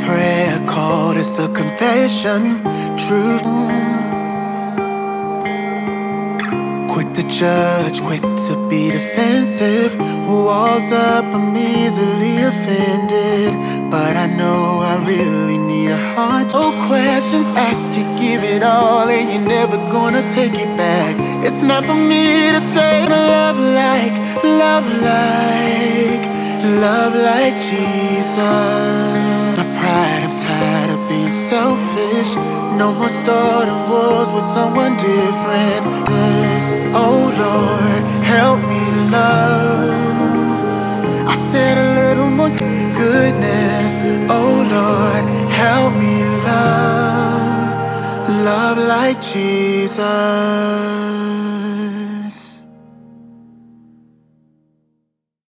prayer called, it's a confession. Truth. Quick to judge, quick to be defensive. Walls up, I'm easily offended. But I know I really need a heart. No questions asked, you give it all and you're never gonna take it back. It's not for me to say love like, love like, love like Jesus. My pride, I'm tired of being selfish. No more starting wars with someone different. Yes, oh Lord, help me love. I said a little more goodness. Oh Lord, help me love, love like Jesus.